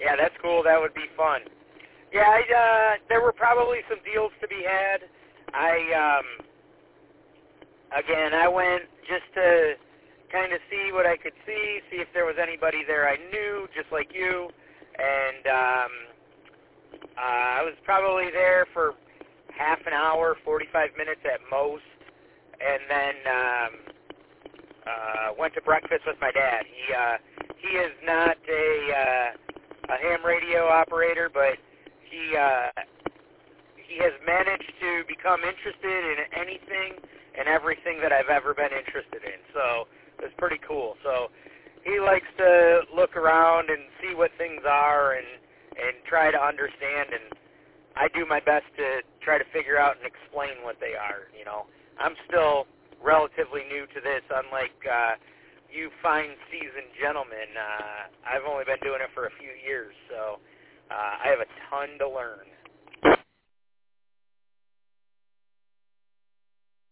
Yeah, that's cool. That would be fun. Yeah, there were probably some deals to be had. I went just to kind of see what I could see if there was anybody there I knew, just like you, and I was probably there for half an hour, 45 minutes at most, and then went to breakfast with my dad. He is not a ham radio operator, but he has managed to become interested in anything and everything that I've ever been interested in. So it's pretty cool. So he likes to look around and see what things are and try to understand, and I do my best to try to figure out and explain what they are. You know, I'm still relatively new to this, unlike you fine seasoned gentlemen. I've only been doing it for a few years, so I have a ton to learn.